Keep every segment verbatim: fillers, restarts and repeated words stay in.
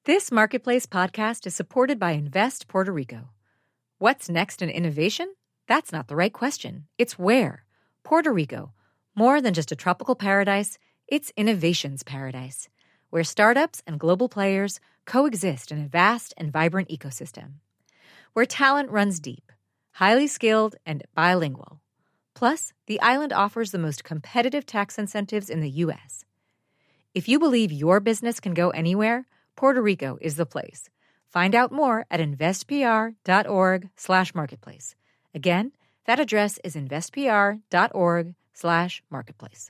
This Marketplace podcast is supported by Invest Puerto Rico. What's next in innovation? That's not the right question. It's where. Puerto Rico. More than just a tropical paradise, it's innovation's paradise, where startups and global players coexist in a vast and vibrant ecosystem. Where talent runs deep, highly skilled, and bilingual. Plus, the island offers the most competitive tax incentives in the U S. If you believe your business can go anywhere, Puerto Rico is the place. Find out more at investpr.org slash marketplace. Again, that address is investpr.org slash marketplace.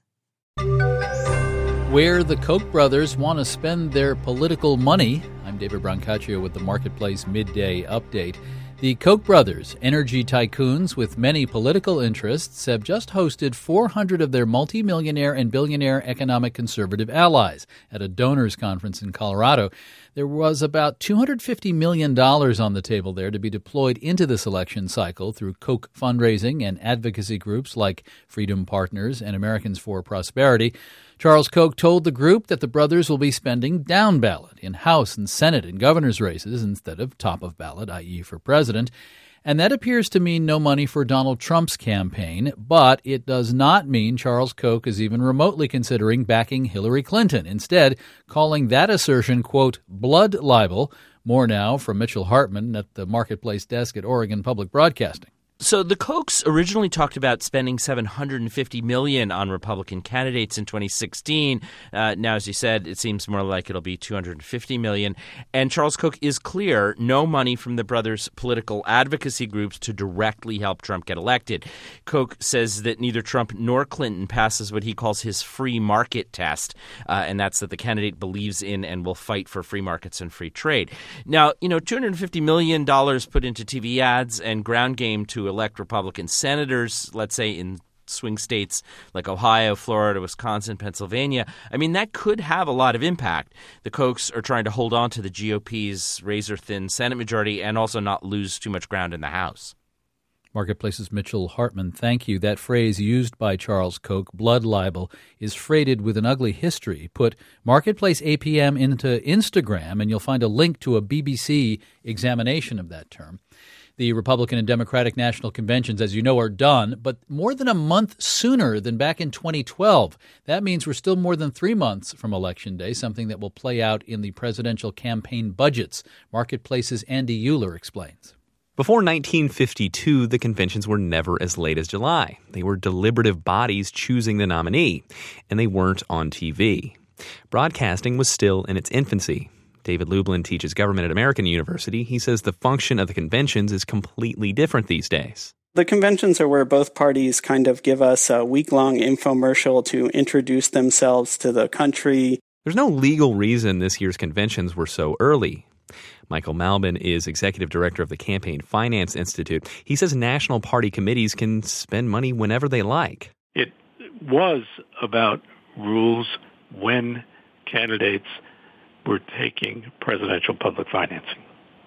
Where the Koch brothers want to spend their political money. I'm David Brancaccio with the Marketplace Midday Update. The Koch brothers, energy tycoons with many political interests, have just hosted four hundred of their multimillionaire and billionaire economic conservative allies at a donors conference in Colorado. There was about two hundred fifty million dollars on the table there to be deployed into this election cycle through Koch fundraising and advocacy groups like Freedom Partners and Americans for Prosperity. Charles Koch told the group that the brothers will be spending down ballot in House and Senate and governor's races instead of top of ballot, that is for president. And that appears to mean no money for Donald Trump's campaign, but it does not mean Charles Koch is even remotely considering backing Hillary Clinton, instead calling that assertion, quote, blood libel. More now from Mitchell Hartman at the Marketplace desk at Oregon Public Broadcasting. So the Kochs originally talked about spending seven hundred fifty million dollars on Republican candidates in twenty sixteen. Uh, now, as you said, it seems more like it'll be two hundred fifty million dollars. And Charles Koch is clear, no money from the brothers' political advocacy groups to directly help Trump get elected. Koch says that neither Trump nor Clinton passes what he calls his free market test, uh, and that's that the candidate believes in and will fight for free markets and free trade. Now, you know, two hundred fifty million dollars put into T V ads and ground game to elect Republican senators, let's say in swing states like Ohio, Florida, Wisconsin, Pennsylvania. I mean, that could have a lot of impact. The Kochs are trying to hold on to the G O P's razor-thin Senate majority and also not lose too much ground in the House. Marketplace's Mitchell Hartman, thank you. That phrase used by Charles Koch, blood libel, is freighted with an ugly history. Put Marketplace A P M into Instagram and you'll find a link to a B B C examination of that term. The Republican and Democratic national conventions, as you know, are done, but more than a month sooner than back in twenty twelve. That means we're still more than three months from Election Day, something that will play out in the presidential campaign budgets. Marketplace's Andy Euler explains. Before nineteen fifty-two, the conventions were never as late as July. They were deliberative bodies choosing the nominee, and they weren't on T V. Broadcasting was still in its infancy. David Lublin teaches government at American University. He says the function of the conventions is completely different these days. The conventions are where both parties kind of give us a week-long infomercial to introduce themselves to the country. There's no legal reason this year's conventions were so early. Michael Malbin is executive director of the Campaign Finance Institute. He says national party committees can spend money whenever they like. It was about rules when candidates were taking presidential public financing.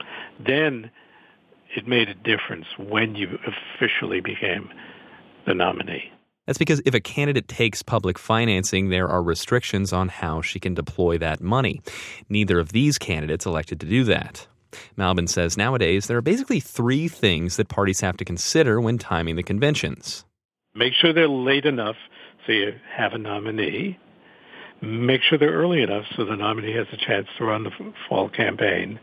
Then it made a difference when you officially became the nominee. That's because if a candidate takes public financing, there are restrictions on how she can deploy that money. Neither of these candidates elected to do that. Malbin says nowadays there are basically three things that parties have to consider when timing the conventions. Make sure they're late enough so you have a nominee. Make sure they're early enough so the nominee has a chance to run the fall campaign.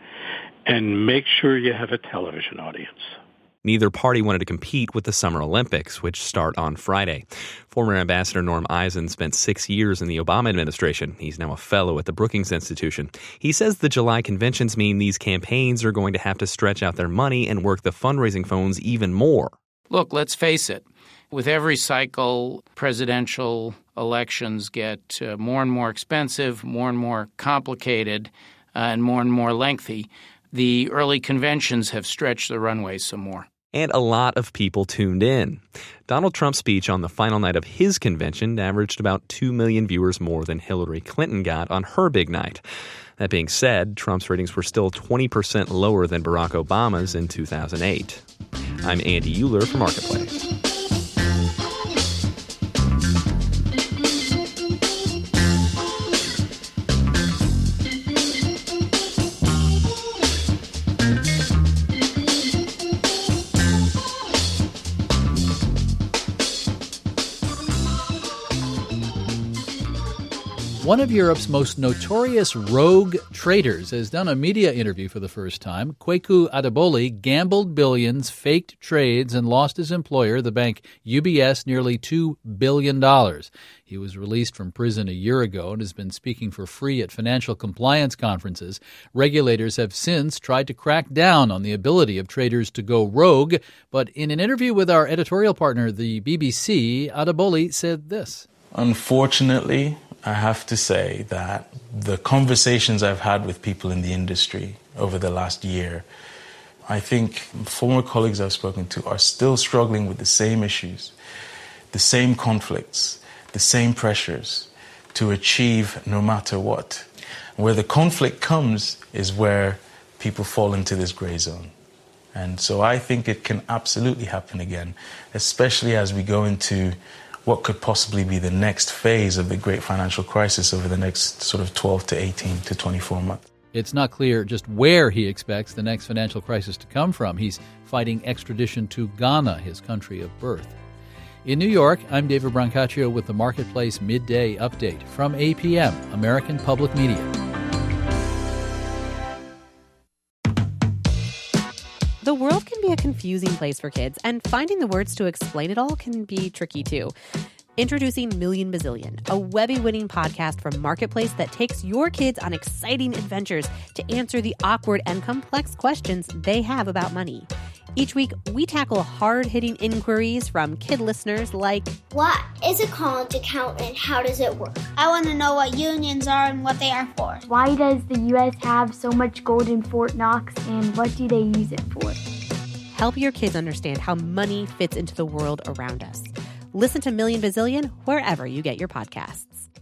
And make sure you have a television audience. Neither party wanted to compete with the Summer Olympics, which start on Friday. Former Ambassador Norm Eisen spent six years in the Obama administration. He's now a fellow at the Brookings Institution. He says the July conventions mean these campaigns are going to have to stretch out their money and work the fundraising phones even more. Look, let's face it. With every cycle, presidential elections get uh, more and more expensive, more and more complicated, uh, and more and more lengthy. The early conventions have stretched the runways some more. And a lot of people tuned in. Donald Trump's speech on the final night of his convention averaged about two million viewers more than Hillary Clinton got on her big night. That being said, Trump's ratings were still twenty percent lower than Barack Obama's in two thousand eight. I'm Andy Euler for Marketplace. One of Europe's most notorious rogue traders has done a media interview for the first time. Kweku Adeboli gambled billions, faked trades, and lost his employer, the bank U B S, nearly two billion dollars. He was released from prison a year ago and has been speaking for free at financial compliance conferences. Regulators have since tried to crack down on the ability of traders to go rogue, but in an interview with our editorial partner, the B B C, Adeboli said this. Unfortunately, I have to say that the conversations I've had with people in the industry over the last year, I think former colleagues I've spoken to are still struggling with the same issues, the same conflicts, the same pressures to achieve no matter what. Where the conflict comes is where people fall into this gray zone. And so I think it can absolutely happen again, especially as we go into what could possibly be the next phase of the great financial crisis over the next sort of twelve to eighteen to twenty-four months. It's not clear just where he expects the next financial crisis to come from. He's fighting extradition to Ghana, his country of birth. In New York, I'm David Brancaccio with the Marketplace Midday Update from A P M, American Public Media. The world can be a confusing place for kids, and finding the words to explain it all can be tricky too. Introducing Million Bazillion, a Webby-winning podcast from Marketplace that takes your kids on exciting adventures to answer the awkward and complex questions they have about money. Each week, we tackle hard-hitting inquiries from kid listeners like, what is a college account and how does it work? I want to know what unions are and what they are for. Why does the U S have so much gold in Fort Knox and what do they use it for? Help your kids understand how money fits into the world around us. Listen to Million Bazillion wherever you get your podcasts.